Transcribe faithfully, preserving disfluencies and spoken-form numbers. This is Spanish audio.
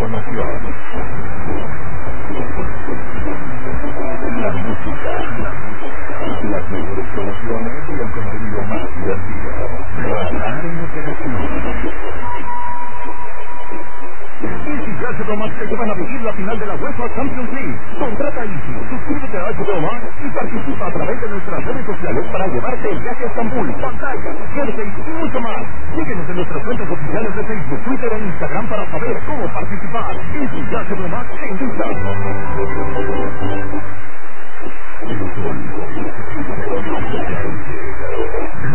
información. La música, las mejores promociones y el contenido más divertido. Radar en Operación. Easy y H B O Max te llevan a vivir la final de la UEFA Champions League. Contrata Easy, suscríbete a H B O Max y participa a través de nuestras redes sociales para llevarte el viaje a Estambul, pantallas, jerseys y mucho más. Síguenos en nuestras cuentas oficiales de Facebook, Twitter e Instagram para saber cómo participar. Easy y H B O Max te invitan.